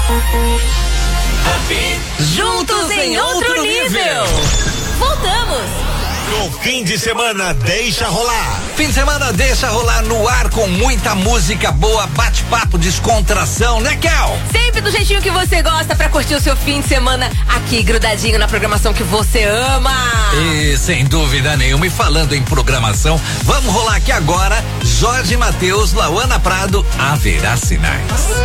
Juntos em outro nível. Voltamos. No fim de semana, deixa rolar. Fim de semana, deixa rolar no ar com muita música boa, bate-papo, descontração, né, Kel? Sempre do jeitinho que você gosta pra curtir o seu fim de semana aqui grudadinho na programação que você ama. E sem dúvida nenhuma, e falando em programação, vamos rolar aqui agora Jorge Mateus, Lauana Prado, Haverá Sinais.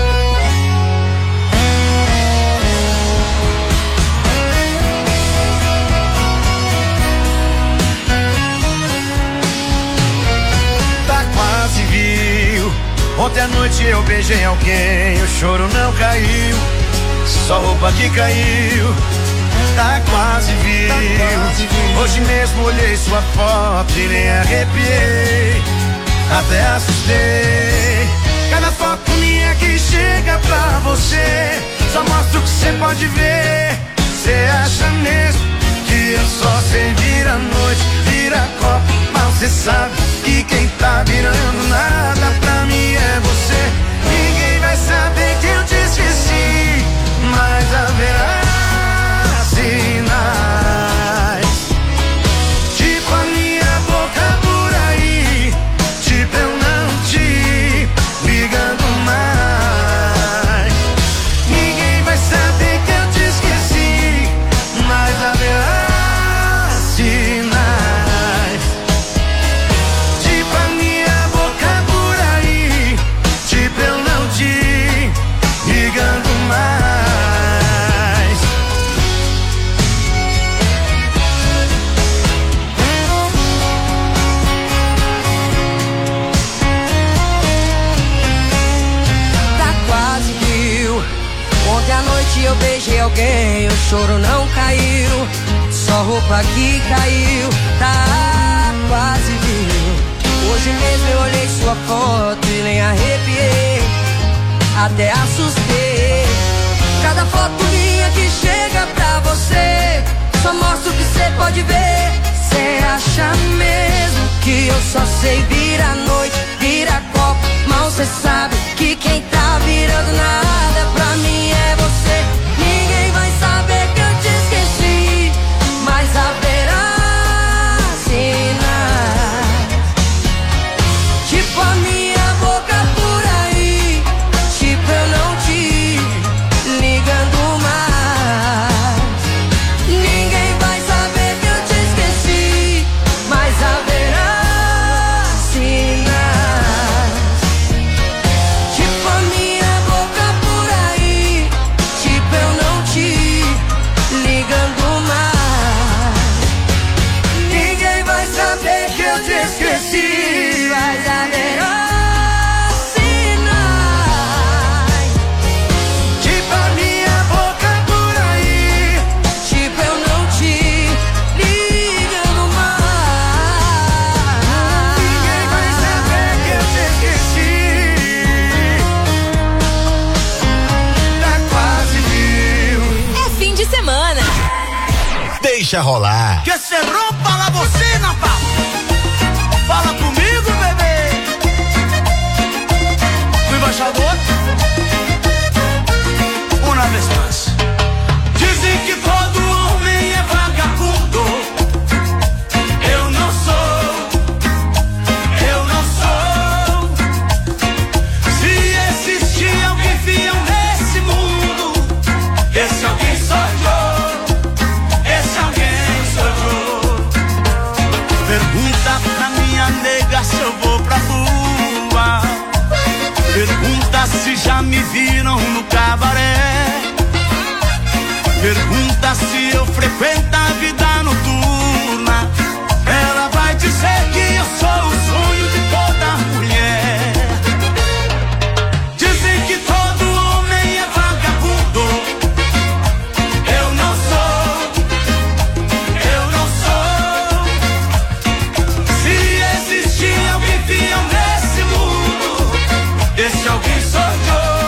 Ontem à noite eu beijei alguém, o choro não caiu, só roupa que caiu, tá quase viu. Hoje mesmo olhei sua foto e nem arrepiei, até assustei. Cada foto minha que chega pra você, só mostra o que você pode ver. Cê acha mesmo que eu só sei virar noite, vira copo, mas cê sabe que quem tá virando nada pra mim é você. Ninguém vai saber que eu te esqueci, mas haverá sinais, tipo a minha boca por aí, tipo eu não te ligando mais. Ninguém vai saber que eu te esqueci, mas haverá sinais. Eu beijei alguém, o choro não caiu, só roupa que caiu, tá quase viu. Hoje mesmo eu olhei sua foto e nem arrepiei, até assustei. Cada foto minha que chega pra você, só mostra o que cê pode ver. Cê acha mesmo que eu só sei virar noite, virar copo, mal cê sabe que quem tá virando nada pra mim é você. Ninguém vai saber que eu te esqueci, mas haverá sinais, tipo a minha boca por aí, tipo eu não te ligando mais. Ninguém vai saber que eu te esqueci, mas haverá sinais, tipo a minha boca por aí, tipo eu não te ligando mais. Ninguém vai saber que eu te esqueci, mas haverá sinais, tipo a minha boca por aí, tipo eu não te ligando mais. Ninguém vai saber que eu te esqueci, tá quase viu. É fim de semana. Deixa rolar. Que cê rompa lá você, Natal. Fala comigo, bebê. O embaixador. Uma vez mais. Dizem que todo homem é vagabundo. Eu não sou. Eu não sou. Se existir alguém fiel nesse mundo, esse alguém sou eu. Esse alguém sou eu. Pergunta pra minha nega se eu vou pra rua. Pergunta se já me viram no cabaré. Pergunta se eu frequento a vida noturna. Ela vai dizer que eu sou o sonho de toda mulher. Dizem que todo homem é vagabundo. Eu não sou. Eu não sou. Se existir alguém fiel nesse mundo, esse alguém sou eu.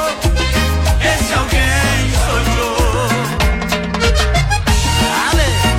Esse alguém sou eu. Ale.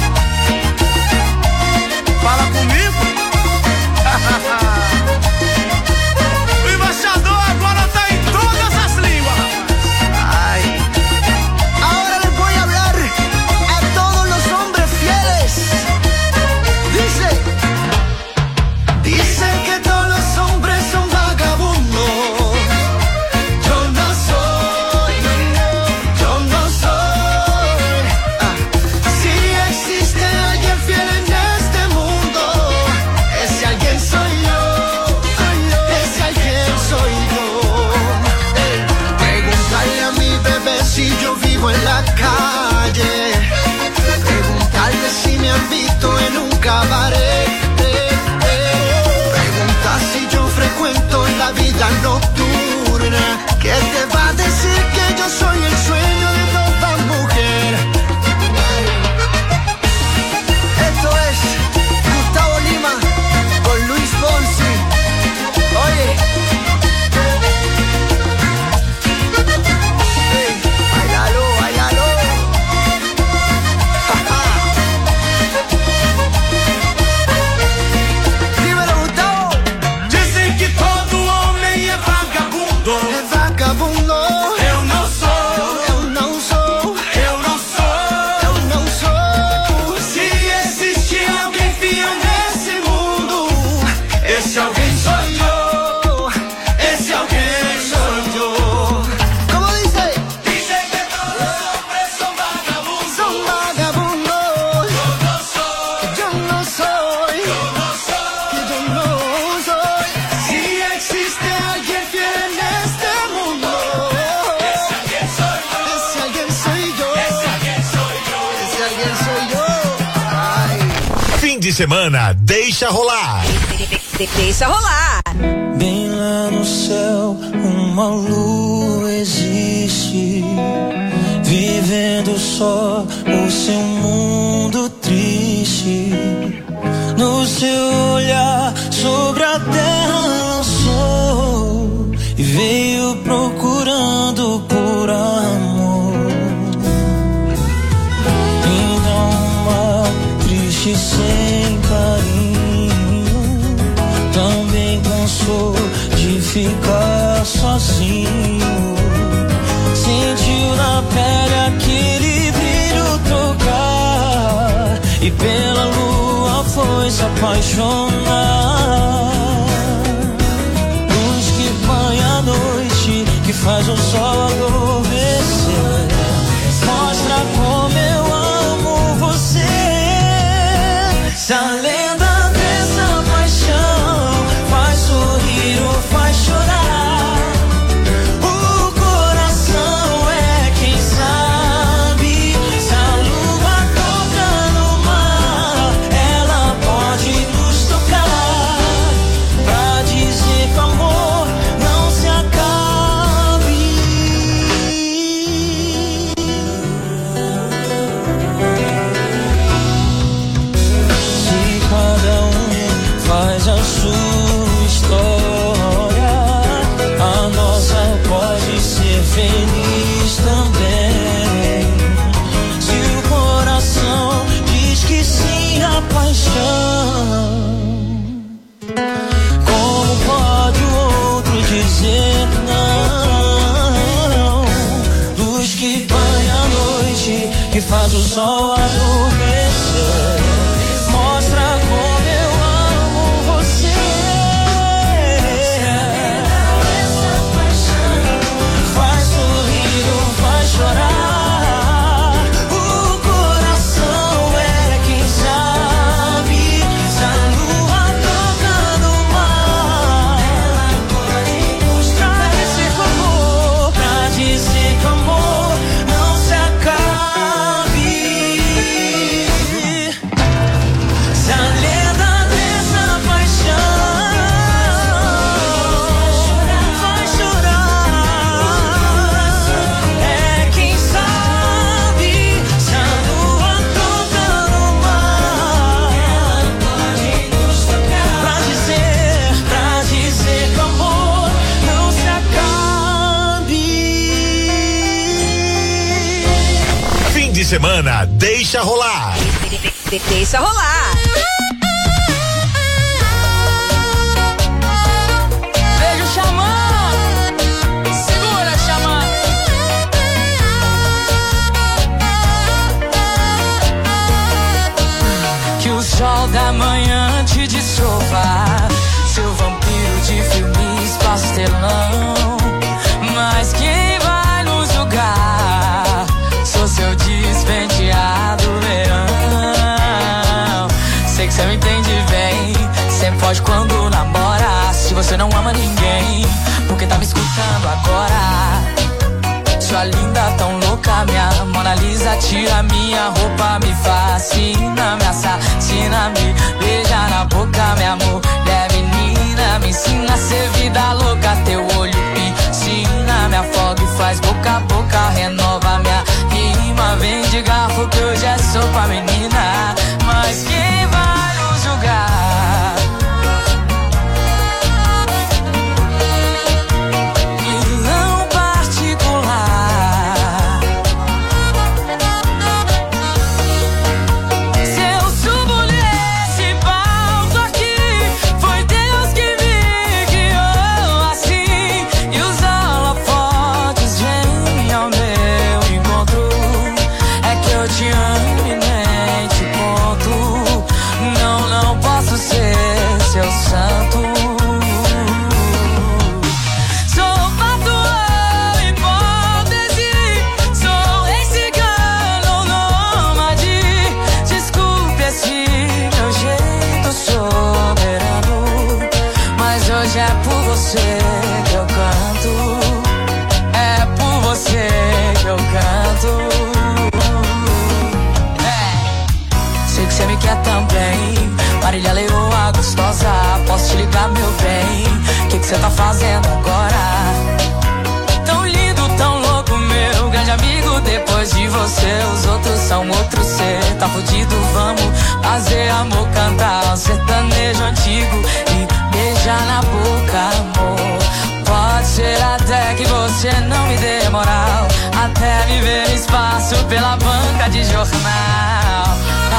de semana, deixa rolar. Deixa rolar. Bem lá no céu, uma lua existe, vivendo só o seu mundo triste. No seu olhar sobre a terra lançou e veio procurando por amor. Então uma triste sem carinho também cansou de ficar sozinho. Sentiu na pele aquele brilho tocar e pela lua foi se apaixonar. Luz que banha a noite, que faz o sol adormecer, mostra como eu amo você. Se a lenda dessa paixão faz sorrir ou faz chorar, o coração é quem sabe. Se a lua toca no mar, ela pode nos tocar, pra dizer que o amor não se acabe. Se cada um faz a sua história, a nossa pode ser feliz também. Se o coração diz que sim à paixão, como pode o outro dizer não? Luz que banha a noite, que faz o sol adormecer, mostra como eu amo você. Faz sorrir ou faz chorar, o coração é quem sabe. Se a lua toca no mar, ela pode mostrar esse amor, pra dizer que o amor não se acabe. Se a lenda dessa paixão vai chorar, é quem sabe. Se a lua toca no mar, ela pode nos tocar, pra dizer que o amor não se acabe. Fim de semana, deixa rolar. Deixa rolar. Beijo, Xamã. Segura, Xamã. Que o sol da manhã te desova, seu vampiro de filmes pastelão. Mas quem vai nos julgar? Sou seu despenteado verão. Sei que cê me entende bem, sempre foge quando namora. Se você não ama ninguém, porque tá me escutando agora? Sua linda tão louca, minha Mona Lisa, tira minha roupa, me fascina, me assassina, me beija na boca, minha mulher menina, me ensina a ser vida louca, teu olho piscina, me afoga e faz boca a boca, renova minha rima, vem de garfo que hoje é sopa, menina, mas quem vai nos julgar? Vilão particular, se eu subo nesse palco aqui, foi Deus que me guiou assim, e os holofotes vêm ao meu encontro. É que eu te amo e nem te conto. depois de você os outros são outro ser. Tá fudido, vamos fazer amor, cantar um sertanejo antigo e beijar na boca, amor. Pode ser até que você não me dê moral, até me ver no espaço pela banca de jornal.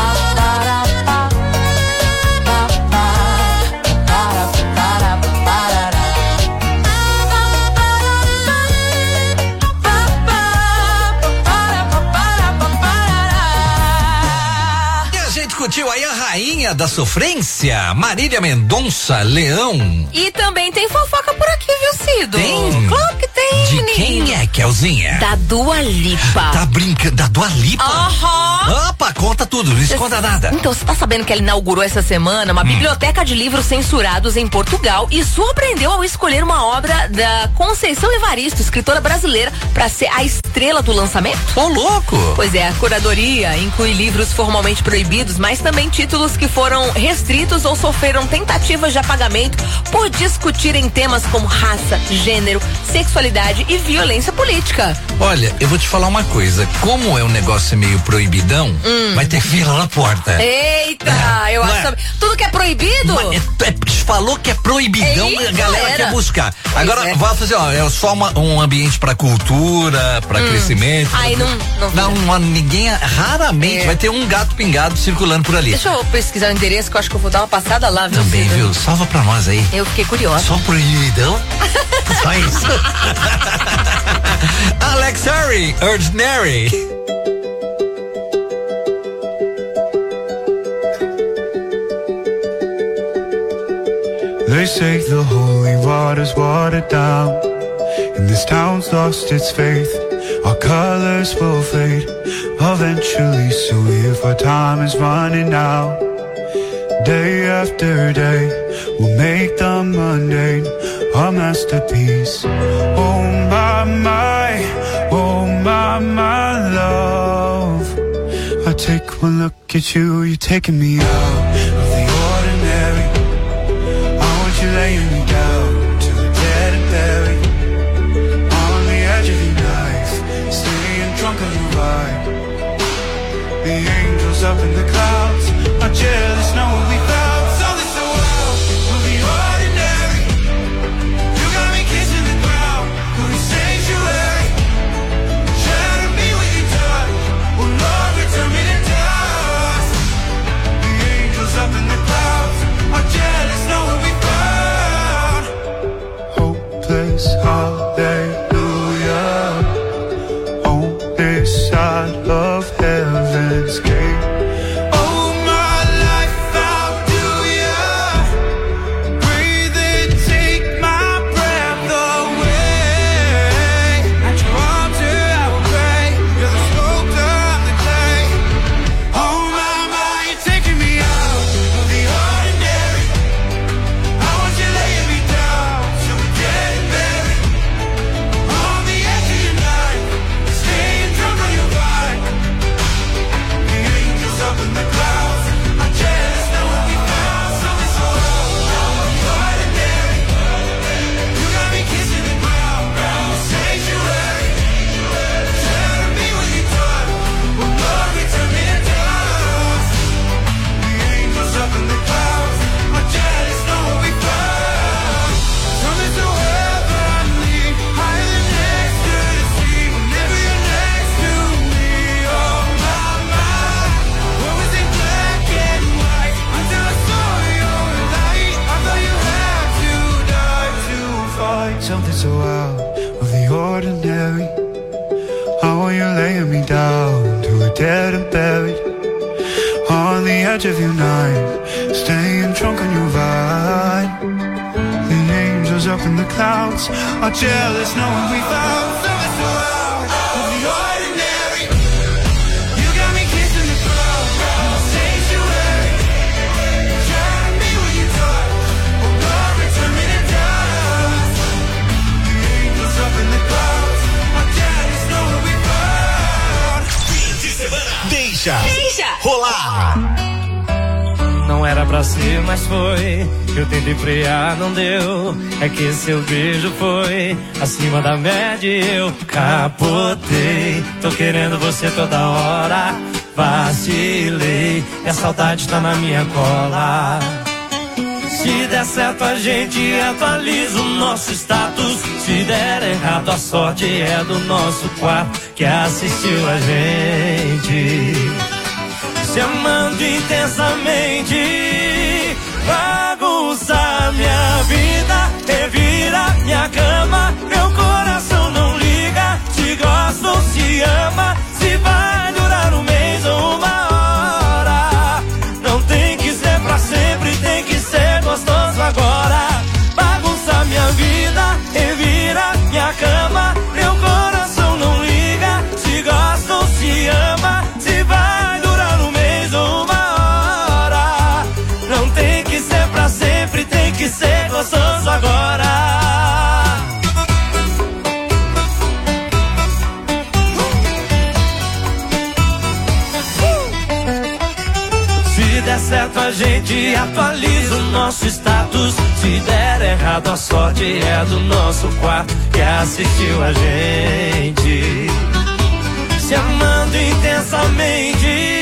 Discutiu aí a rainha da sofrência, Marília Mendonça, Leão. E também tem fofoca por aqui, viu, Cido? Tem? Claro que tem, De menino. quem é, Kelzinha? Da Dua Lipa. Tá brincando? Da Dua Lipa? Aham. Opa, conta tudo, não esconda nada. Então, você tá sabendo que ela inaugurou essa semana uma biblioteca de livros censurados em Portugal e surpreendeu ao escolher uma obra da Conceição Evaristo, escritora brasileira, pra ser a estrela do lançamento? Ô, louco! Pois é, a curadoria inclui livros formalmente proibidos, mas também títulos que foram restritos ou sofreram tentativas de apagamento por discutirem temas como raça, gênero, sexualidade e violência política. Olha, eu vou te falar uma coisa, como é um negócio meio proibidão, vai ter fila na porta. Eita, eu acho também. Tudo que é proibido? Falou que é proibidão, Eita, a galera quer buscar. Agora, é. vai fazer, ó, é só um ambiente pra cultura, pra crescimento. Aí Não, ninguém, raramente, vai ter um gato pingado circulando por ali. Deixa eu pesquisar o endereço que eu acho que eu vou dar uma passada lá, viu? Também, Cida? viu? Salva pra nós aí. Eu fiquei curiosa. Só proibidão? Só isso. Alex Harry, Ordinary. They say the holy water's watered down, and this town's lost its faith. Our colors will fade eventually, so if our time is running out, day after day, we'll make the mundane a masterpiece. Oh my, love. I take one look at you, you're taking me out of the ordinary. You're laying me down to the dead and buried on the edge of your knife, staying drunk on your ride. The angels up in the clouds are jealous, know what we found. Something so wild will be ordinary. You got me kissing the ground, holy sanctuary. Shadow me with your touch, oh Lord, return me to dust. The angels up in the clouds are jealous, know what we found. Hopeless hallelujah on this side of heaven's gate. Oh my life, how do ya breathe and take my breath away? At your altar I will pray, you're the sculptor of the clay. Oh my, you're taking me out of the ordinary. I want you laying me down till we're dead and buried on the edge of your knife, staying drunk on your vine. The angels up in the clouds are jealous, know what we found. Something so ordinary. You got me kissing the ground, sanctuary. Shadow me with your touch, oh Lord, return me to dust. The angels up in the clouds are jealous, know what we found. Something so heavenly, higher than next to the sea. Whenever you're next to me, oh my. What was in black and white until I saw your light? I thought you had to die to fight something so out of the ordinary. How are you laying me down to a dead and buried on the edge of your night, staying drunk on your vine. The angels up in the clouds are jealous, knowing we found something so out of the ordinary. You got me kissing the ground, sanctuary. Shadow me with your touch, oh Lord, return me to dust. The angels up in the clouds are jealous, knowing we found. Fim de semana. Deixa rolar. Não era pra ser, mas foi. Eu tentei frear, não deu. É que seu beijo foi acima da média e eu capotei. Tô querendo você toda hora. Vacilei, e a saudade tá na minha cola. Se der certo a gente atualiza o nosso status. Se der errado a sorte é do nosso quarto que assistiu a gente se amando intensamente. Bagunça minha vida, revira minha cama. Meu coração não liga se gosta ou se ama. Se vai durar um mês ou uma hora. Não tem que ser pra sempre, tem que ser gostoso agora. Bagunça minha vida, revira minha cama. Meu coração não liga se gosta ou se ama. Se vai durar um mês ou uma hora. Não tem que ser pra sempre, tem que ser gostoso agora. Se der certo a gente atualiza o nosso status. Se der errado a sorte é do nosso quarto que assistiu a gente se amando intensamente.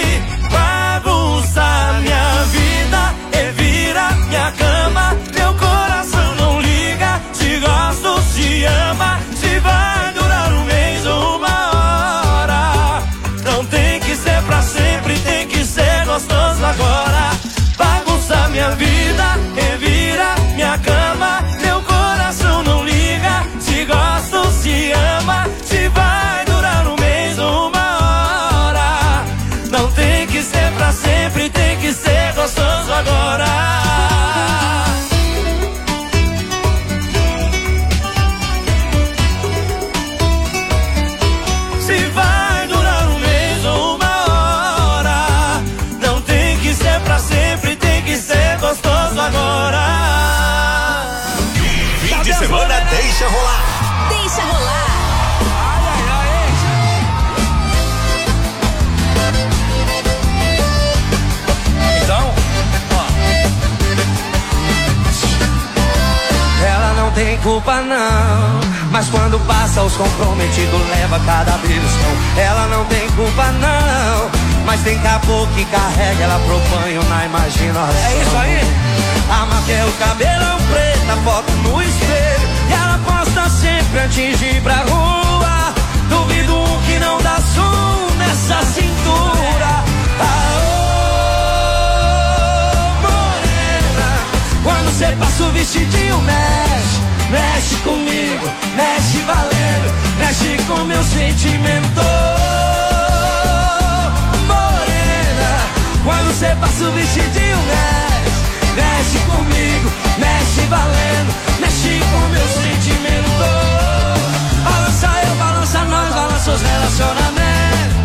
Bagunça minha vida, revira minha cama. Meu coração não liga se gosta ou se ama. Se vai durar um mês ou uma hora. Não tem que ser pra sempre, tem que ser gostoso agora. Bagunça minha vida, revira minha cama. Meu coração não liga se gosta ou se ama. Se vai durar um mês ou uma hora. Não tem que ser pra sempre, tem que ser gostoso agora. Se vai durar um mês ou uma hora. Não tem que ser pra sempre, tem que ser gostoso agora. Fim de semana, deixa rolar. Deixa rolar. Então, ela não tem culpa não, mas quando passa os comprometidos leva cada beliscão. Ela não tem culpa não, mas tem caboclo que carrega ela pro banho na imaginação. É isso aí. A marca é o cabelão preto, a foto no espelho, e ela posta sempre antes de ir pra rua. Duvido que não dá som nessa cintura. Morena, quando cê passa o vestidinho mexe, mexe comigo, mexe valendo, mexe com meu sentimento. Morena, quando cê passa o vestidinho mexe, mexe comigo, mexe valendo, mexe com meu sentimento. Balança eu, balança nós, balança os relacionamentos.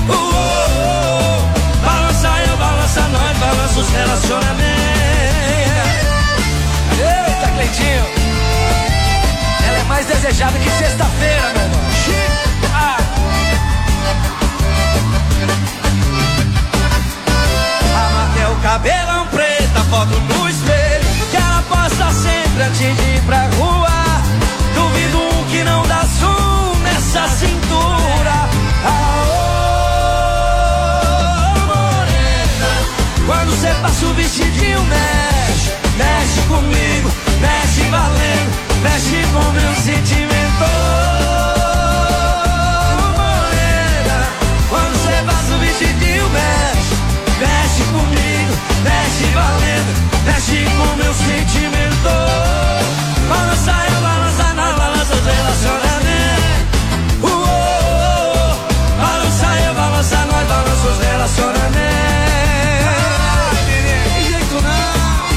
Balança eu, balança nós, balança os relacionamentos. Eita, Cleitinho, ela é mais desejada que sexta-feira, meu irmão. A marca é o cabelão preto, a foto no espelho, que ela posta sempre antes de ir pra rua. Duvido que não dá som nessa cintura. Morena, quando cê passa o vestidinho mexe, mexe comigo, mexe valendo, mexe com meu sentimento. Morena, quando cê passa o vestidinho mexe, mexe comigo, mexe valendo, mexe com meu sentimento. Balança eu, balança nós, balança os relacionamentos. Balança eu, balança nós, balança os relacionamentos. Que jeito não.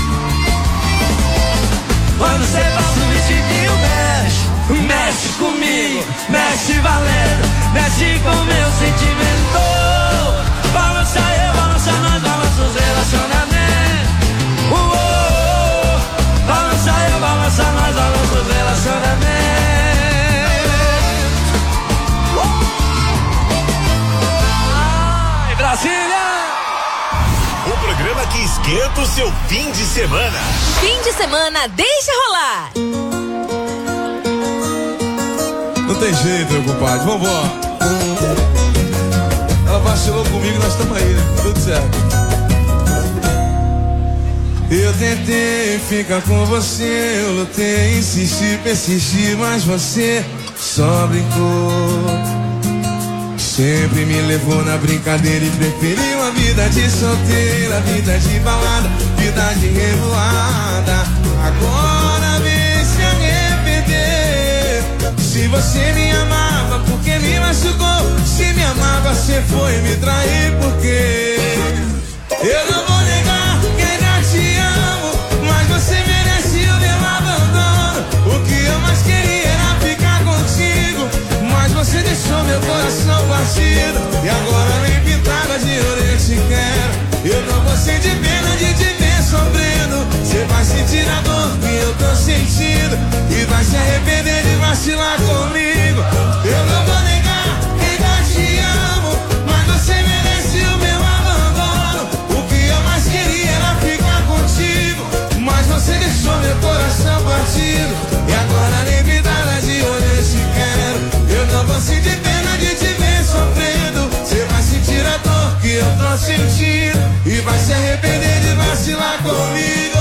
Quando cê passa o vestidinho mexe, mexe comigo, mexe valendo, mexe com meu sentimento. Balança eu, balança nós, balança os relacionamentos. Balança eu, balança nós, balança os relacionamentos. Ai, Brasília! O programa que esquenta o seu fim de semana. Fim de semana, deixa rolar. Não tem jeito, meu compadre. Vambora. Ela vacilou comigo, nós estamos aí, né? Tudo certo. Eu tentei ficar com você, eu lutei, insisti, persisti, mas você só brincou. Sempre me levou na brincadeira e preferiu a vida de solteira, vida de balada, vida de revoada. Agora vem se arrepender. Se você me amava, porque me machucou? Se me amava, você foi me trair, porque eu não vou negar que ainda te amo, mas você merece o meu abandono. O que eu mais queria era ficar contigo, mas você deixou meu coração partido. E agora nem pintada de ouro eu te quero. Eu não vou sentir pena de te ver sofrendo. Você vai sentir a dor que eu tô sentindo e vai se arrepender de vacilar comigo. Eu não vou negar que ainda te amo, mas você merece o meu abandono. O que eu mais queria era ficar contigo, mas você deixou meu coração partido. E agora nem pintada de ouro eu te quero. Eu não vou sentir pena de te ver sofrendo. Você vai sentir a dor que eu tô sentindo e vai se arrepender de vacilar comigo.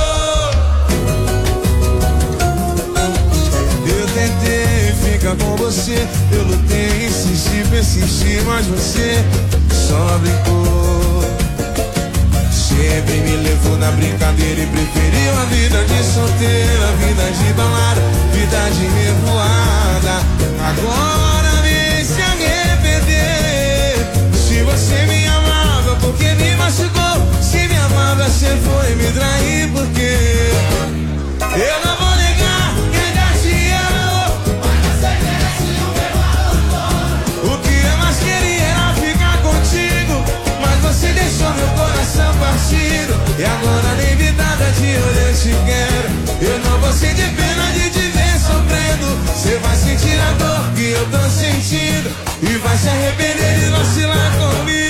Eu tentei ficar com você, eu lutei, insisti, persisti, mas você só brincou. Sempre me levou na brincadeira e preferiu a vida de solteira, vida de balada, vida de revoada. Agora vem se arrepender. Se você me amava, porque me machucou? Se me amava, você foi me trair, porque eu não vou negar que ainda te amo, mas você merece o meu abandono. O que eu mais queria era ficar contigo, mas você deixou meu coração partido. E agora nem vidada de ouro eu te quero. Eu não vou sentir pena de te ver sofrendo. Você vai sentir a dor que eu tô sentindo e vai se arrepender de vacilar comigo.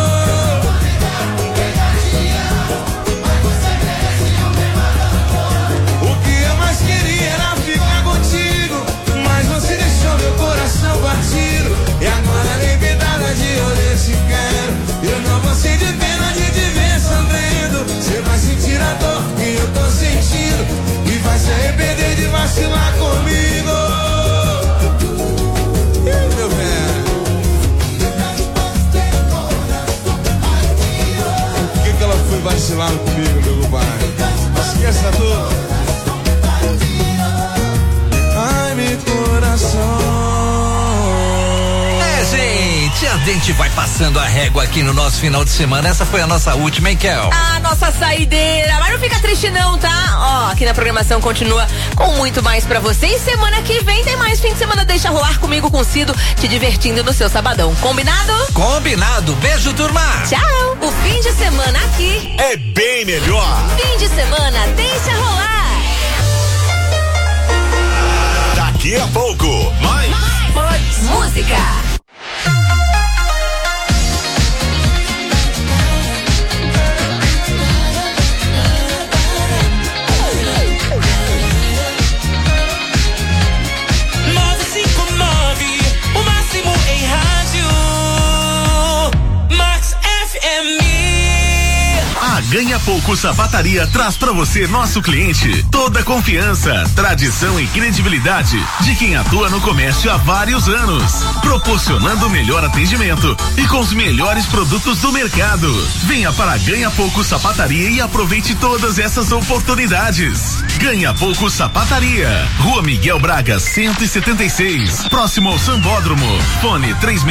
O que eu mais queria era ficar contigo, mas você deixou meu coração partido. E agora nem vidada de ouro eu te quero. Eu não vou sentir pena de te ver sofrendo. Você vai sentir a dor que eu tô sentindo e vai se arrepender de vacilar comigo. Ih, meu velho. Por que ela foi vacilar comigo, meu compadre? Esqueça a dor. Ai, meu coração. Gente, a gente vai passando a régua aqui no nosso final de semana. Essa foi a nossa última, hein, Kel? A nossa saideira. Mas não fica triste não, tá? Ó, aqui na programação continua com muito mais pra você. E semana que vem tem mais fim de semana. Deixa rolar comigo com o Cido, te divertindo no seu sabadão. Combinado? Combinado. Beijo, turma. Tchau. O fim de semana aqui É bem melhor. Fim de semana, deixa rolar. Daqui a pouco, mais Música. O máximo em rádio. Max FM. A Ganha Pouco Sapataria traz pra você, nosso cliente, toda a confiança, tradição e credibilidade de quem atua no comércio há vários anos, proporcionando o melhor atendimento e com os melhores produtos do mercado. Venha para a Ganha Pouco Sapataria e aproveite todas essas oportunidades. Ganha Pouco Sapataria, Rua Miguel Braga 176, próximo ao Sambódromo. Fone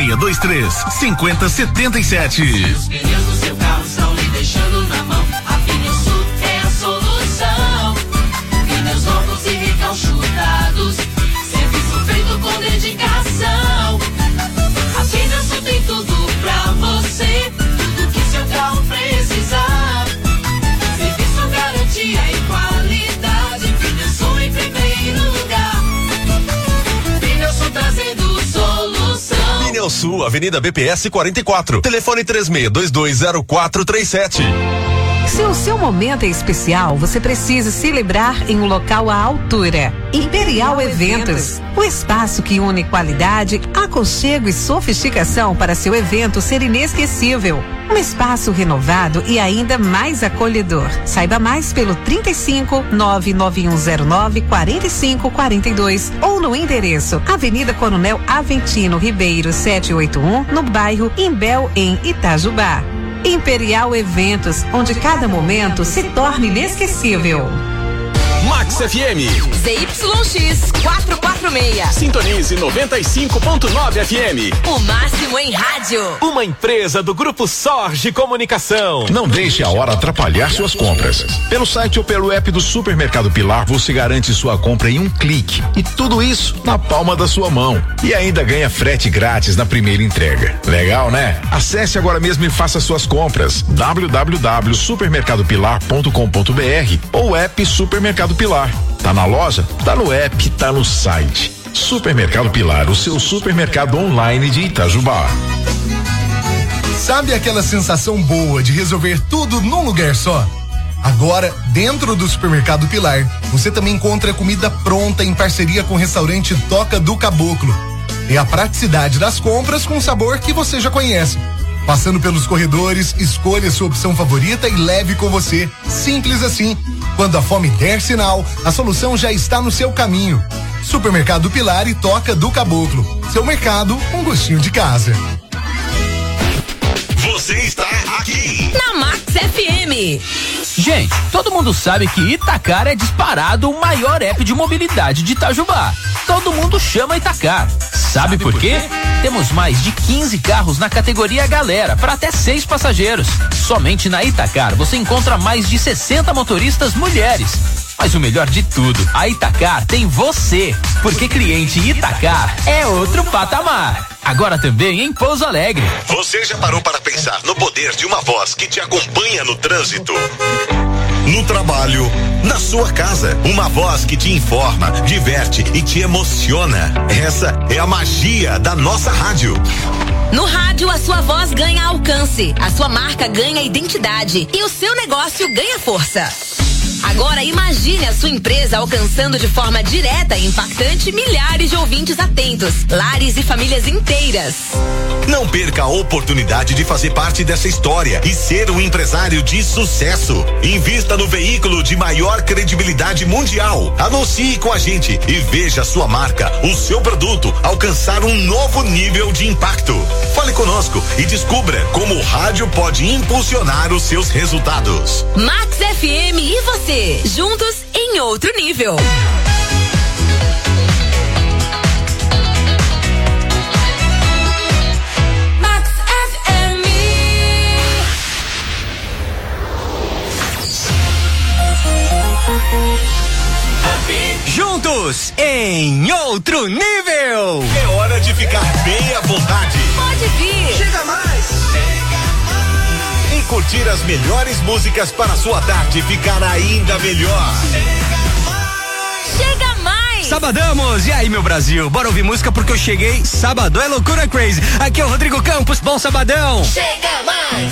3623-5077. Os pneus do seu carro estão lhe deixando na mão. A Pneusul é a solução. Pneus novos e recalchutados, serviço feito com dedicação. A Pneusul tem tudo pra você, tudo que seu carro precisar. Serviço, garantia e qualidade. Pneusul em primeiro lugar. Pneusul trazendo solução. Pneusul, Avenida BPS 44. Telefone 36220437. Se o seu momento é especial, você precisa celebrar em um local à altura. Imperial Eventos, o espaço que une qualidade, aconchego e sofisticação para seu evento ser inesquecível. Um espaço renovado e ainda mais acolhedor. Saiba mais pelo 35 99109 4542 ou no endereço Avenida Coronel Aventino Ribeiro 781, no bairro Imbel, em Itajubá. Imperial Eventos, onde cada momento se torna inesquecível. Max FM. ZYX 446. Sintonize 95.9 FM. O máximo em rádio. Uma empresa do Grupo Sorge Comunicação. Não deixe a hora atrapalhar suas compras. Pelo site ou pelo app do Supermercado Pilar, você garante sua compra em um clique. E tudo isso na palma da sua mão. E ainda ganha frete grátis na primeira entrega. Legal, né? Acesse agora mesmo e faça suas compras. www.supermercadopilar.com.br ou app Supermercado Pilar. Tá na loja? Tá no app, tá no site. Supermercado Pilar, o seu supermercado online de Itajubá. Sabe aquela sensação boa de resolver tudo num lugar só? Agora, dentro do Supermercado Pilar, você também encontra comida pronta em parceria com o restaurante Toca do Caboclo. É a praticidade das compras com o sabor que você já conhece. Passando pelos corredores, escolha sua opção favorita e leve com você. Simples assim. Quando a fome der sinal, a solução já está no seu caminho. Supermercado Pilar e Toca do Caboclo. Seu mercado, um gostinho de casa. Você está aqui na Max FM. Gente, todo mundo sabe que Itacar é disparado o maior app de mobilidade de Itajubá. Todo mundo chama Itacar. Sabe por quê? Temos mais de 15 carros na categoria Galera, para até 6 passageiros. Somente na Itacar você encontra mais de 60 motoristas mulheres. Mas o melhor de tudo, a Itacar tem você, porque cliente Itacar é outro patamar. Agora também em Pouso Alegre. Você já parou para pensar no poder de uma voz que te acompanha no trânsito? No trabalho, na sua casa, uma voz que te informa, diverte e te emociona. Essa é a magia da nossa rádio. No rádio, a sua voz ganha alcance, a sua marca ganha identidade e o seu negócio ganha força. Agora imagine a sua empresa alcançando de forma direta e impactante milhares de ouvintes atentos, lares e famílias inteiras. Não perca a oportunidade de fazer parte dessa história e ser um empresário de sucesso. Invista no veículo de maior credibilidade mundial. Anuncie com a gente e veja a sua marca, o seu produto alcançar um novo nível de impacto. Fale conosco e descubra como o rádio pode impulsionar os seus resultados. Max FM e você, juntos em outro nível. Max FM. Juntos em outro nível. É hora de ficar bem à vontade. Pode vir. Chega mais. E curtir as melhores músicas para a sua tarde ficar ainda melhor. Chega mais. Sabadamos! E aí, meu Brasil? Bora ouvir música porque eu cheguei. Sabadão é loucura crazy. Aqui é o Rodrigo Campos. Bom sabadão. Chega mais.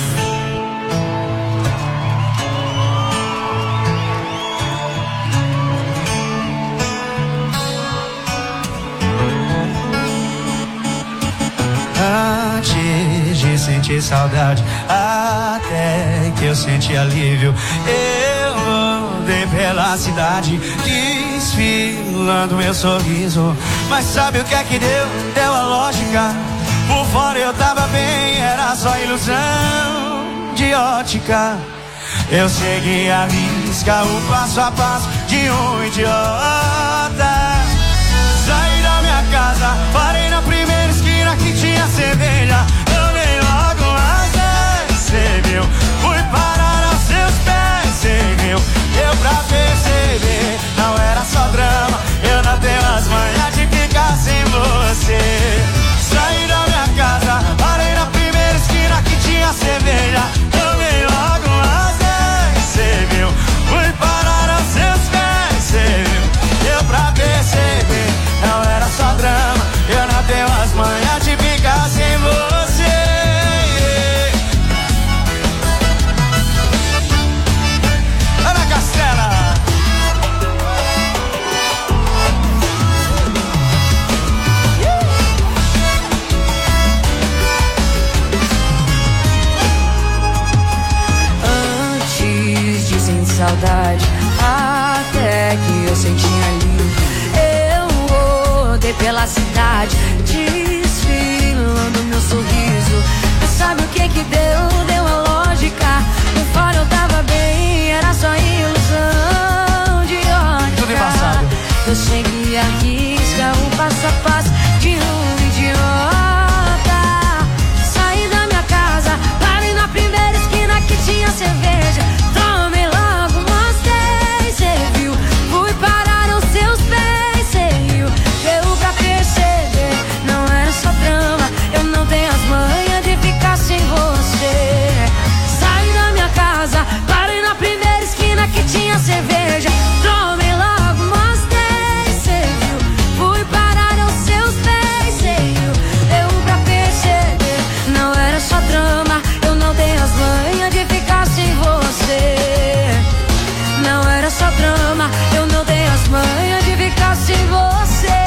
Antes de sentir saudade, até que eu senti alívio, eu andei pela cidade, desfilando meu sorriso. Mas sabe o que é que deu? Deu a lógica. Por fora eu tava bem, era só ilusão de ótica. Eu segui a risca, o passo a passo de um idiota. Saí da minha casa, parei na primeira esquina que tinha cerveja. Eu dei logo as cê viu. Fui parar aos seus pés, cê viu. Deu pra perceber, não era só drama. Eu não tenho as manhas de ficar sem você. Saí da minha casa, parei na primeira esquina que tinha cerveja. Eu dei logo as cê viu. Fui parar aos seus pés, cê viu. Deu pra perceber, não era só drama. Eu não tenho saudade, até que eu senti alívio. Eu rodei pela cidade, desfilando meu sorriso. Mas sabe o que que deu? Deu a lógica. Por fora eu tava bem, era só ilusão de ótica. Eu segui a risca, o passo a passo de um idiota. Saí da minha casa, parei na primeira esquina que tinha cerveja. Tomei logo, mostrei, cê viu. Fui parar aos seus pés, cê riu. Deu pra perceber, não era só drama. Eu não tenho as manhas de ficar sem você. Saí da minha casa, parei na primeira esquina que tinha cerveja. Tomei logo, mostrei, cê viu. Fui parar aos seus pés, cê riu. Deu pra perceber, não era só drama. Eu não tenho as manhas de ficar sem você. Não era só drama, eu não tenho as manhas de ficar sem você.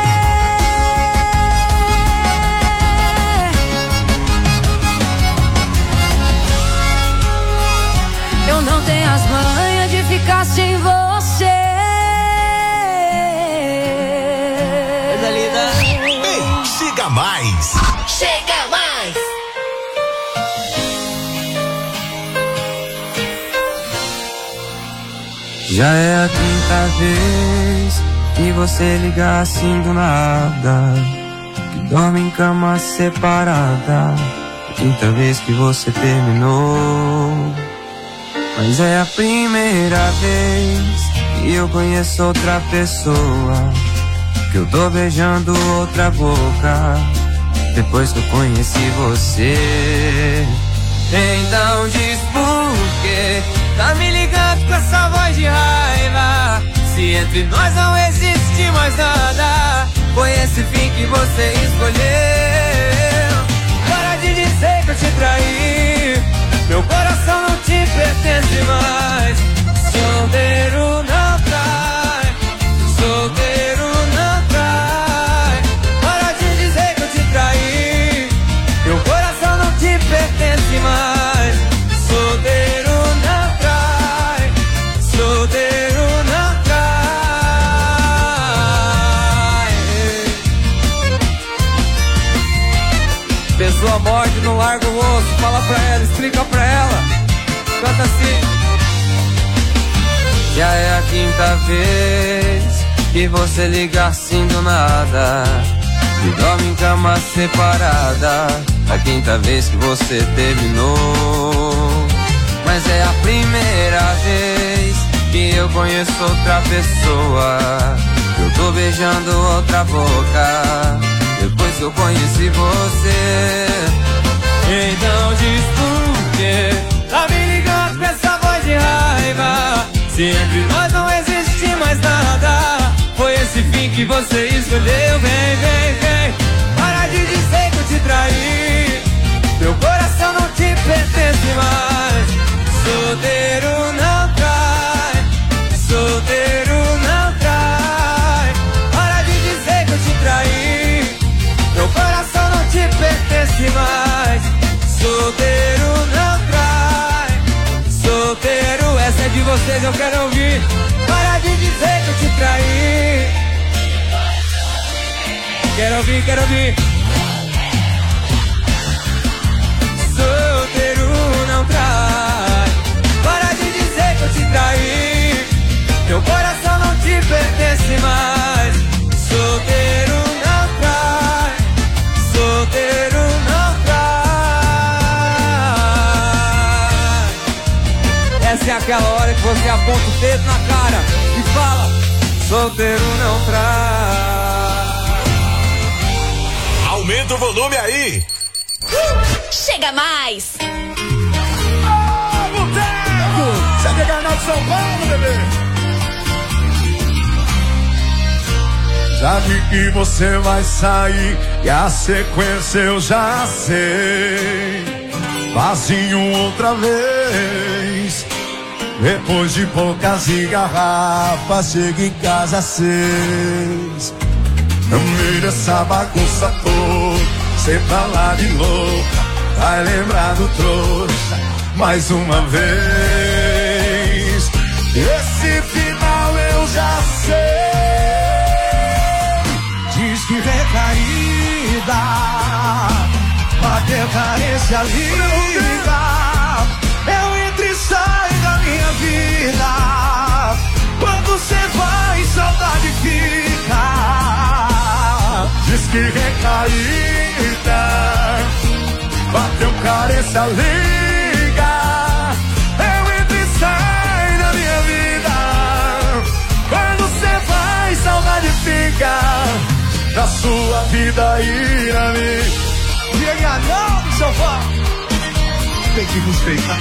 Eu não tenho as manhas de ficar sem você. Coisa linda. Ei, chega mais. Chega mais. Já é a quinta vez que você liga assim do nada, que dorme em cama separada. A quinta vez que você terminou. Mas é a primeira vez que eu conheço outra pessoa, que eu tô beijando outra boca, depois que eu conheci você. Então diz por quê tá me ligando com essa voz de raiva, se entre nós não existe mais nada. Foi esse fim que você escolheu. Para de dizer que eu te traí, meu coração não te pertence mais. Solteiro não trai, solteiro não trai. Para de dizer que eu te traí, meu coração não te pertence mais. Solteiro não trai, solteiro não trai. Pessoa morte, não larga o osso. Fala pra ela, explica pra ela. Canta assim. Já é a quinta vez que você liga assim do nada, e dorme em cama separada. A quinta vez que você terminou. Mas é a primeira vez que eu conheço outra pessoa, que eu tô beijando outra boca, depois que eu conheci você. Então diz por quê tá me ligando com essa voz de raiva, se entre nós não existe mais nada. Foi esse fim que você escolheu. Vem, vem, vem, para de dizer que eu te traí, meu coração não te pertence mais. Solteiro não trai, solteiro não trai. Para de dizer que eu te traí, meu coração não te pertence mais. Solteiro não trai, solteiro, essa é de vocês, eu quero ouvir. Para de dizer que eu te traí. Quero ouvir, quero ouvir. Solteiro não trai. Para de dizer que eu te traí, meu coração não te pertence mais. Solteiro não trai, solteiro não trai. Essa é aquela hora que você aponta o dedo na cara e fala: solteiro não trai. Aumenta o volume aí. Chega mais. Você quer ganhar de São Paulo, bebê? Sabe que você vai sair e a sequência eu já sei. Vazio outra vez, depois de poucas garrafas, chega em casa às 6. No meio dessa bagunça toda, cê tá lá de louca, vai lembrar do trouxa mais uma vez. Esse final eu já sei. Diz que recaída, bateu carência, liga. Eu entro e saio da minha vida. Quando você vai, saudade fica. Diz que recaída, bateu carência, liga. Eu entro e saio da minha vida. Quando você vai, saudade fica. Da sua vida e na minha. Diga não, seu fã. Tem que respeitar.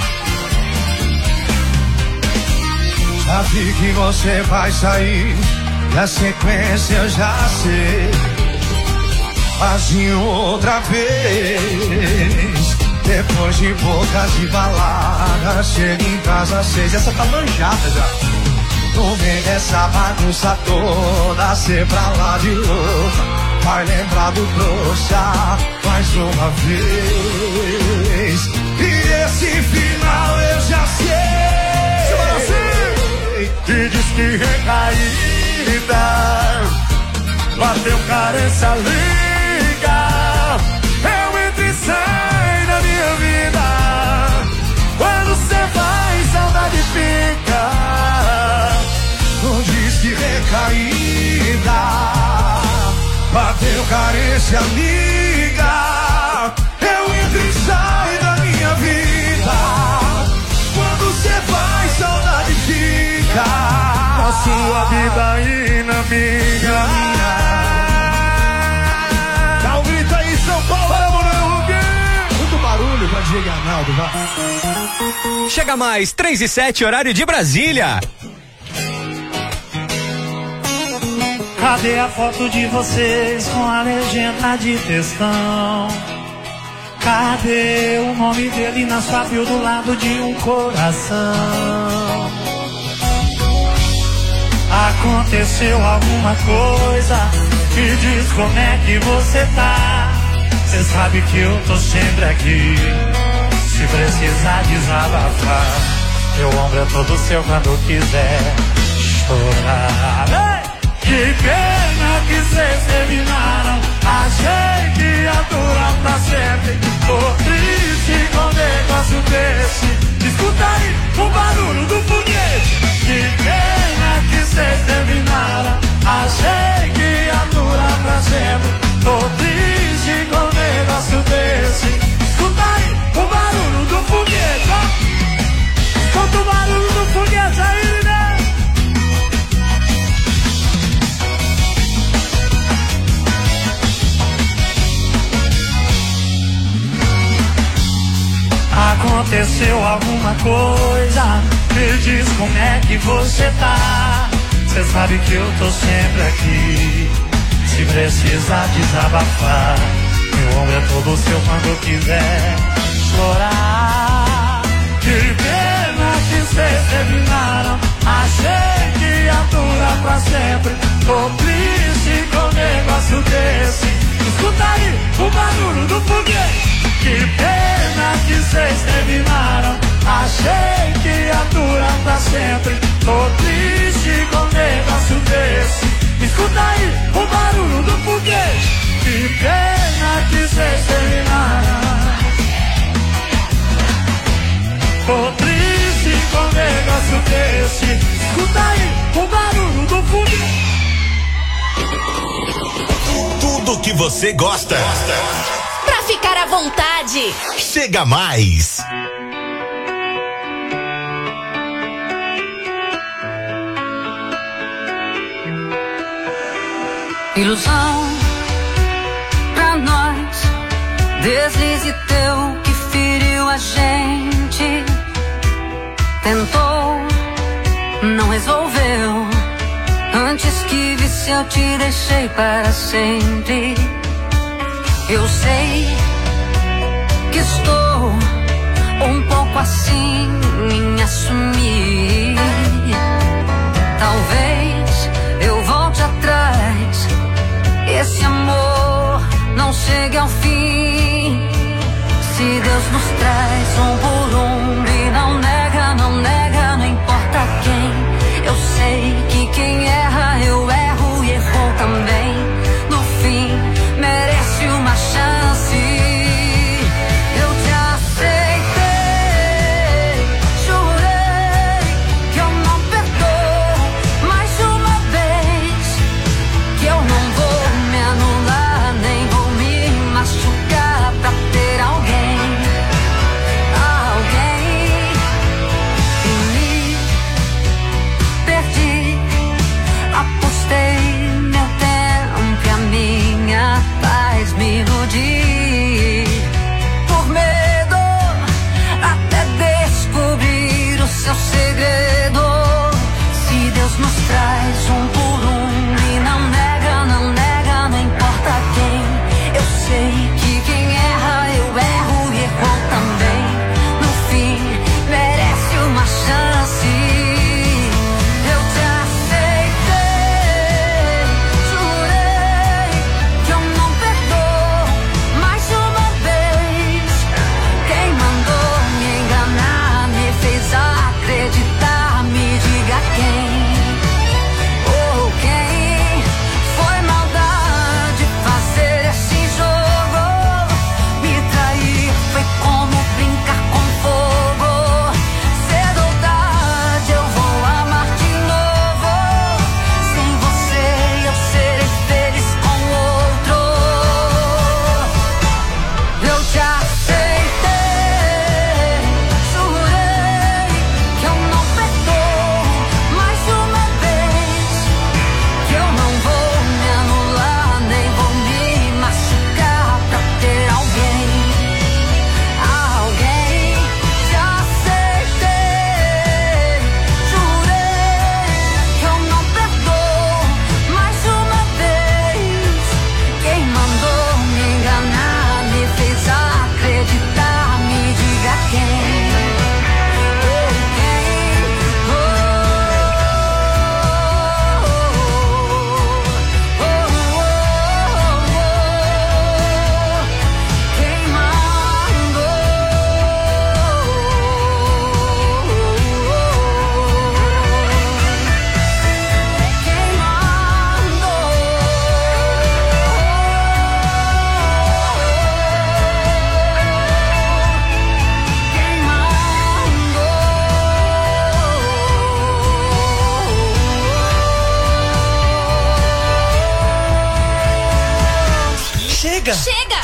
Já vi que você vai sair. Na sequência eu já sei. Mas em outra vez, depois de bocas de balada, chega em casa às 6. Essa tá manjada já. Não vem dessa bagunça toda, cê pra lá de louca. Vai lembrar do trouxa mais uma vez. E esse final eu já sei. Que diz que recaída, bateu carência, liga. Eu entro e saio da minha vida. Quando você vai, saudade fica. Não diz que recaída, bateu carência, liga. Eu entro e saio da minha vida. Quando você vai, saudade fica. Na sua vida e na minha. Dá um grito aí, São Paulo, muito barulho pra Diego Arnaldo, vai. Chega mais, 3:07, horário de Brasília. Cadê a foto de vocês com a legenda de textão? Cadê o nome dele na sua bio do lado de um coração? Aconteceu alguma coisa? Me diz como é que você tá. Cê sabe que eu tô sempre aqui. Se precisar desabafar, meu ombro é todo seu quando quiser chorar. Que pena que cês terminaram. Achei que ia durar pra sempre. Tô triste com um negócio desse. Escuta aí o barulho do foguete. Que pena que cês terminaram. Achei que ia durar pra sempre. Tô triste com um negócio desse. Escuta aí o barulho do foguete, ó. Escuta o barulho do foguete aí, né? Aconteceu alguma coisa? Me diz como é que você tá. Cê sabe que eu tô sempre aqui. Se precisar desabafar, meu ombro é todo seu quando quiser chorar. Que pena que cês terminaram. Achei que ia durar pra sempre. Tô triste com um negócio desse. Escuta aí o barulho do foguete. Que pena que cês terminaram. Achei que ia durar pra sempre. Tô triste com um negócio desse. Escuta aí o barulho do foguete. Que pena que cês terminaram. Tô triste com um negócio desse. Escuta aí o barulho do foguete. Tudo que você gosta. Pra ficar à vontade. Chega mais. Ilusão pra nós, deslize teu que feriu a gente. Tentou, não resolveu. Antes que visse eu te deixei para sempre. Eu sei que estou um pouco assim em assumir. Talvez eu volte atrás. Esse amor não chegue ao fim. Se Deus nos traz um por um e não nega, não importa quem.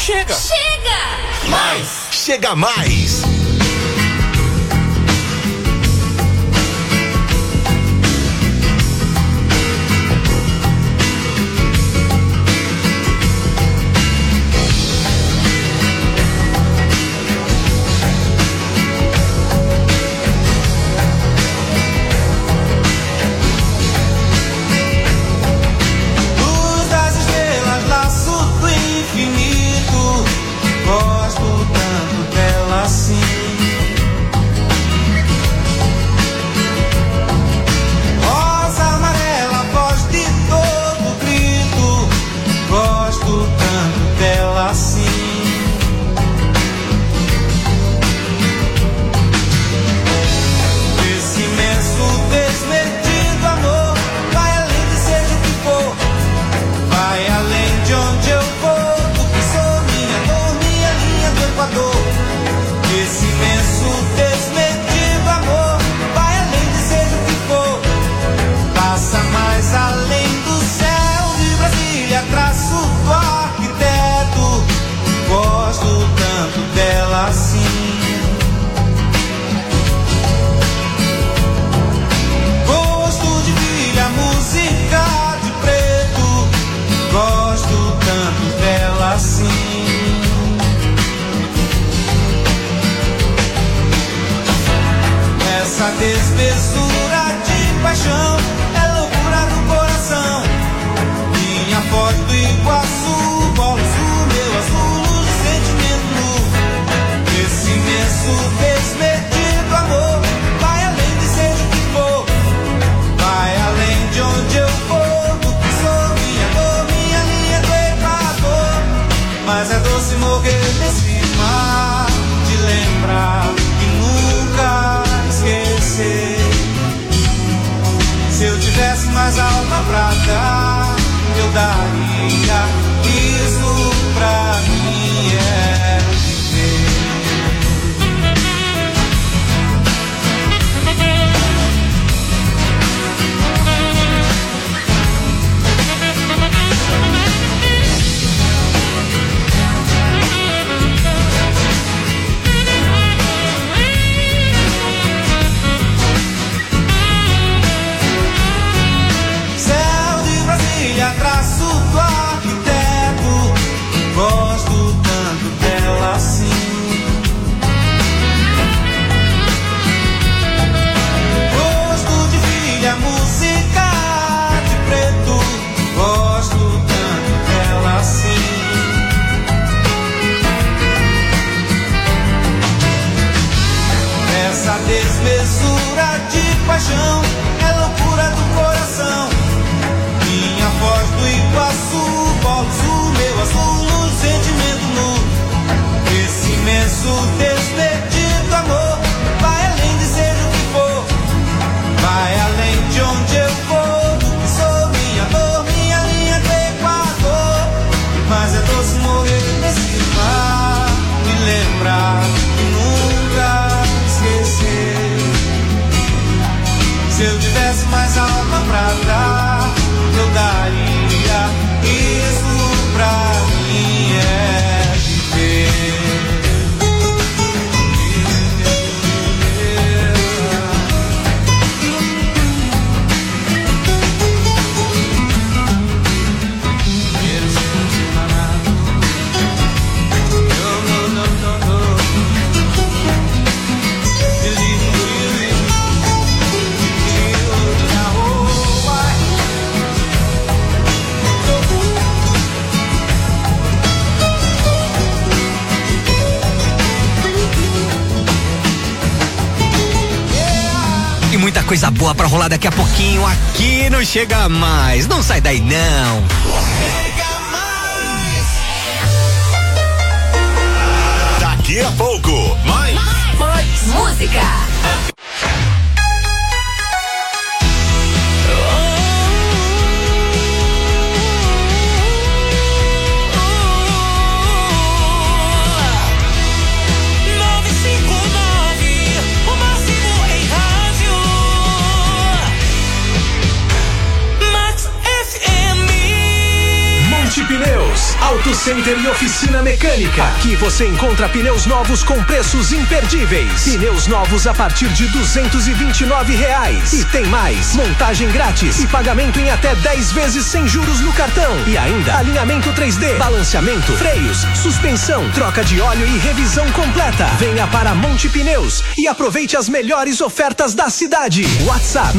Chega! Chega! Mais! Chega mais! Gosto tanto dela assim. Rosa amarela, voz de todo grito. Gosto tanto dela assim. Esse imenso desmedido amor vai além de seja o que for, vai além de onde eu vou. Esse imenso desmedido amor vai além de seja o que for, passa mais além do céu de Brasília, traço do arquiteto. Gosto tanto dela assim. Gosto de filha, música de preto. Gosto tanto dela assim. Essa desmesura de paixão é loucura do coração. Minha foto do Iguaçu, bolos o meu azul, luz de sentimento nu. Esse imenso desmedido amor vai além de seja o que for, vai além de onde eu for, do que sou, minha dor, minha linha do Equador. Mas é doce morrer nesse mar de lembrar que nunca esquecer. Se eu tivesse mais alma pra dar, eu daria. Isso pra mim é viver. Traço do arquiteto, gosto tanto dela assim. Gosto de filha, música de preto, gosto tanto dela assim. Essa desmesura de paixão é loucura do coração. Minha voz do Iguaçu, bolos o meu azul, luz, sentimento nu. Esse imenso desmedido amor vai além de seja o que for, vai além de onde eu vou, do que sou, minha dor, minha linha do Equador. Mas é doce morrer nesse mar, me lembrar e nunca esquecer. Se eu tivesse mais alma pra dar, eu daria. Isso pra mim é viver. Muita coisa boa pra rolar daqui a pouquinho aqui no Chega Mais. Não sai daí não. Daqui a pouco, mais música. Pneus, Auto Center e Oficina Mecânica. Aqui você encontra pneus novos com preços imperdíveis. Pneus novos a partir de R$229. E tem mais, montagem grátis e pagamento em até 10 vezes sem juros no cartão. E ainda alinhamento 3D, balanceamento, freios, suspensão, troca de óleo e revisão completa. Venha para Monte Pneus e aproveite as melhores ofertas da cidade. WhatsApp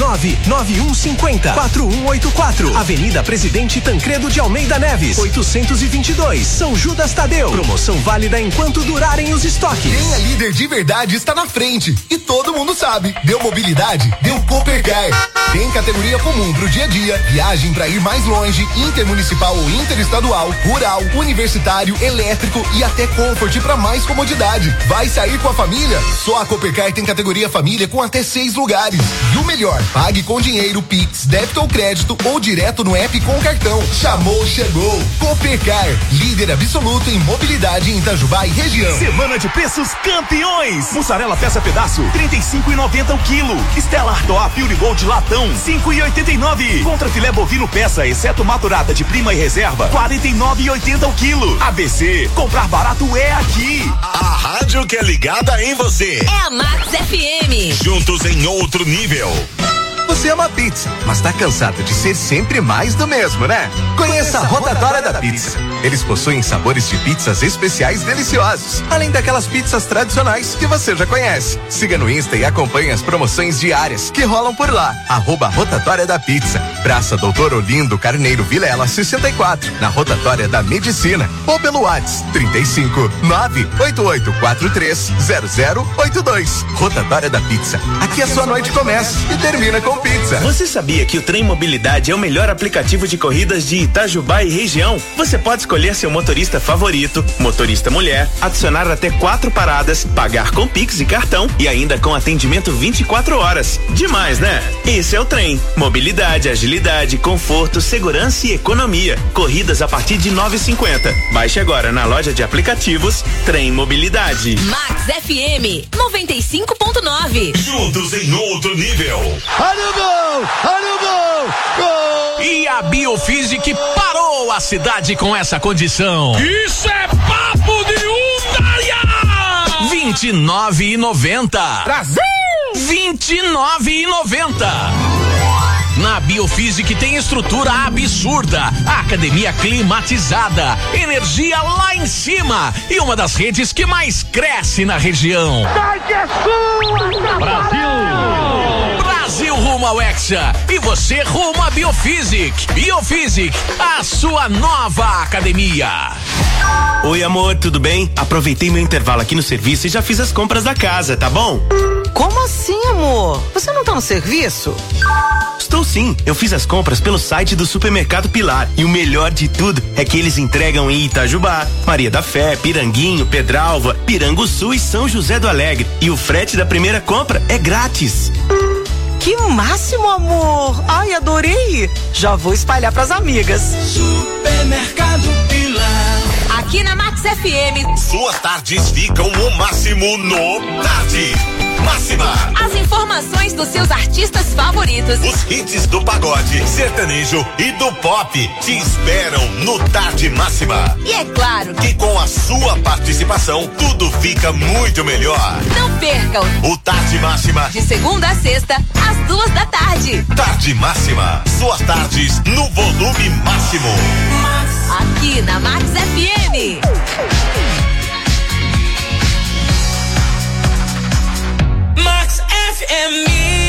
99150-4184. Avenida Presidente Tancredo de Almeida Neves, 822, São Judas Tadeu. Promoção válida enquanto durarem os estoques. Quem é líder de verdade está na frente. E todo mundo sabe. Deu mobilidade? Deu Coopercar. Tem categoria comum pro dia a dia, viagem para ir mais longe, intermunicipal ou interestadual, rural, universitário, elétrico e até Comfort para mais comodidade. Vai sair com a família? Só a Coopercar tem categoria família com até 6 lugares. E o melhor, pague com dinheiro, Pix, débito ou crédito ou direto no app com cartão. Chamou, chegou. Coopercar, líder absoluto em mobilidade em Itajubá e região. Semana de preços campeões. Mussarela peça pedaço, R$35,90 o quilo. Stellar Toa Pure Gold latão, R$5,89. Contra filé bovino peça, exceto maturada de prima e reserva, R$49,80 o quilo. ABC, comprar barato é aqui. A rádio que é ligada em você. É a Max FM. Juntos em outro nível. Você ama pizza, mas tá cansado de ser sempre mais do mesmo, né? Conheça a Rotatória da Pizza. Eles possuem sabores de pizzas especiais deliciosos, além daquelas pizzas tradicionais que você já conhece. Siga no Insta e acompanhe as promoções diárias que rolam por lá. @Rotatória da Pizza. Praça Doutor Olindo Carneiro Vilela 64, na Rotatória da Medicina. Ou pelo WhatsApp 35 98843 0082. Rotatória da Pizza. Aqui a sua noite começa e termina com pizza. Você sabia que o Trem Mobilidade é o melhor aplicativo de corridas de Itajubá e região? Você pode escolher seu motorista favorito, motorista mulher, adicionar até 4 paradas, pagar com Pix e cartão e ainda com atendimento 24 horas. Demais, né? Esse é o Trem. Mobilidade, agilidade, conforto, segurança e economia. Corridas a partir de R$9,50. Baixe agora na loja de aplicativos Trem Mobilidade. Max FM 95.9. Juntos em outro nível. Olha o gol! Olha o gol! Gol! E a Biofísica parou a cidade com essa condição. Isso é papo de Undaia! R$29,90. Brasil! R$29,90. Na Biofísica tem estrutura absurda, academia climatizada, energia lá em cima e uma das redes que mais cresce na região. Brasil! Brasil rumo ao Hexa e você rumo à Biofísica. Biofísica, a sua nova academia. Oi, amor, tudo bem? Aproveitei meu intervalo aqui no serviço e já fiz as compras da casa, tá bom? Como assim, amor? Você não tá no serviço? Estou sim, eu fiz as compras pelo site do Supermercado Pilar e o melhor de tudo é que eles entregam em Itajubá, Maria da Fé, Piranguinho, Pedralva, Piranguçu e São José do Alegre e o frete da primeira compra é grátis. Que máximo, amor! Ai, adorei! Já vou espalhar pras amigas. Supermercado Pilar. Aqui na Max FM. Suas tardes ficam o máximo no Tarde Máxima. As informações dos seus artistas favoritos. Os hits do pagode, sertanejo e do pop te esperam no Tarde Máxima. E é claro que com a sua participação tudo fica muito melhor. Não percam o Tarde Máxima de segunda a sexta às 2h. Tarde Máxima, suas tardes no volume máximo. Aqui na Max FM. Max FM.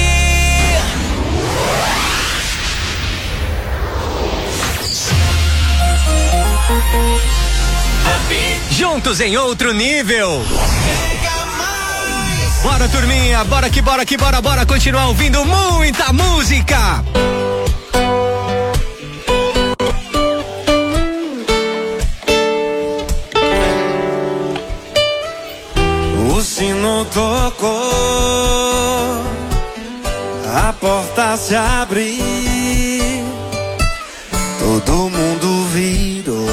Juntos em outro nível. Bora, turminha, bora que bora que bora, bora continuar ouvindo muita música. O sino tocou, a porta se abriu, todo mundo virou,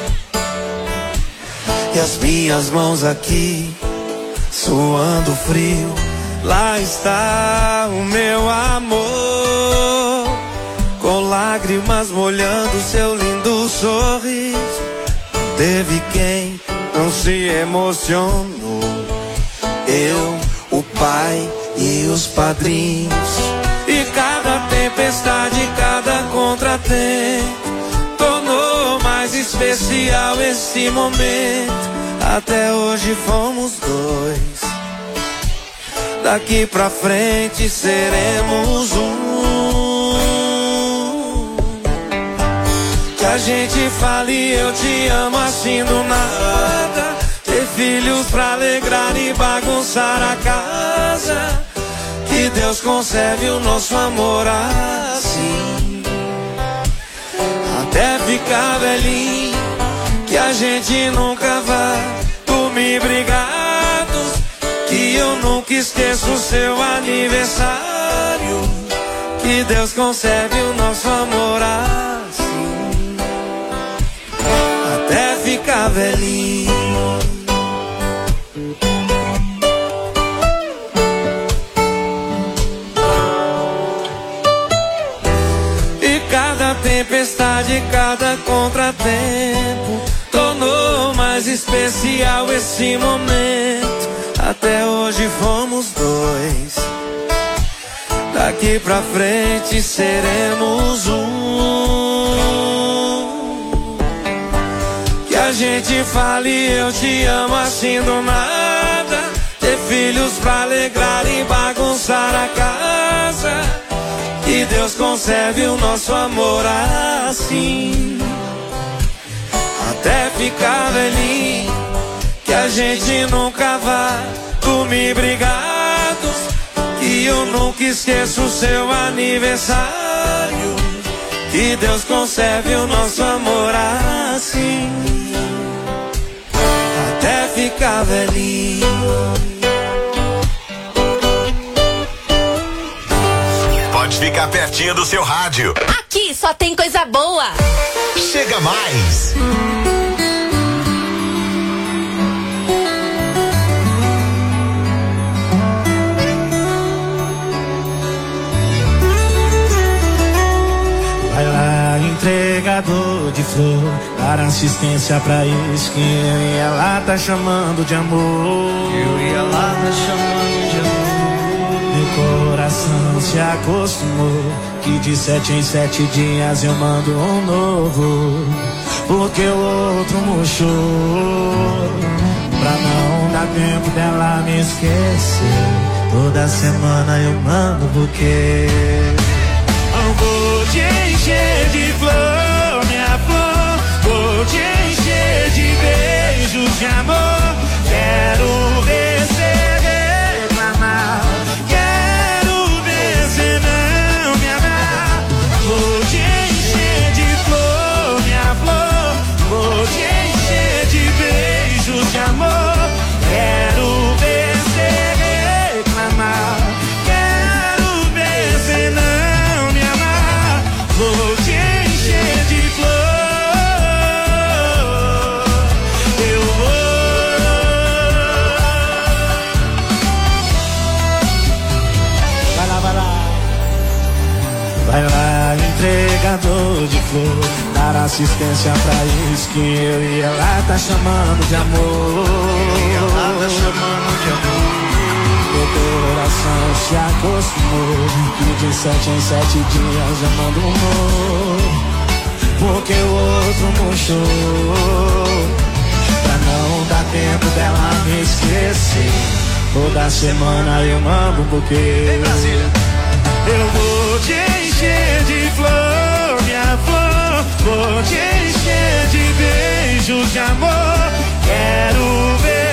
e as minhas mãos aqui suando frio. Lá está o meu amor, com lágrimas molhando seu lindo sorriso. teve quem não se emocionou. Eu, o pai e os padrinhos. E cada tempestade, cada contratempo tornou mais especial esse momento. Até hoje fomos dois, daqui pra frente seremos um. Que a gente fale eu te amo assim do nada, ter filhos pra alegrar e bagunçar a casa. Que Deus conserve o nosso amor assim, até ficar velhinho. Que a gente nunca vai dormir brigados. Que eu nunca esqueço o seu aniversário. Que Deus conserve o nosso amor assim, até ficar velhinho. E cada tempestade, cada contratempo tornou mais especial esse momento. Até hoje fomos dois, daqui pra frente seremos um. Que a gente fale eu te amo assim do nada, ter filhos pra alegrar e bagunçar a casa. Que Deus conserve o nosso amor assim, até ficar velhinho. Que a gente nunca vai dormir brigados. Que eu nunca esqueço o seu aniversário. Que Deus conserve o nosso amor assim, até ficar velhinho. Pode ficar pertinho do seu rádio. Aqui só tem coisa boa. Chega mais. Vai lá, entregador de flor, dar assistência pra isso que eu e ela tá chamando de amor. Eu e ela tá chamando de amor. Meu coração se acostumou que de 7 em 7 dias eu mando um novo, porque o outro murchou. Pra não dar tempo dela me esquecer, toda semana eu mando buquê. Eu vou te encher de flor, minha flor. Vou te encher de beijos de amor. Quero ver você reclamar. Quero ver você não me amar. Vou te encher de flor, minha flor. Vou te encher de beijos de amor. Quero ver você reclamar. Quero ver você não me amar. Vou te encher de flor. Eu vou. Vai lá, vai lá. Vai lá, entregador de flor, dar assistência pra isso que eu e ela tá chamando de amor. Ela tá chamando de amor. Meu coração se acostumou que de 7 em 7 dias eu mando um novo, porque o outro murchou. Pra não dar tempo dela me esquecer, toda semana eu mando um buquê. Eu vou te encher de flor, minha flor. Vou te encher de beijos de amor. Quero ver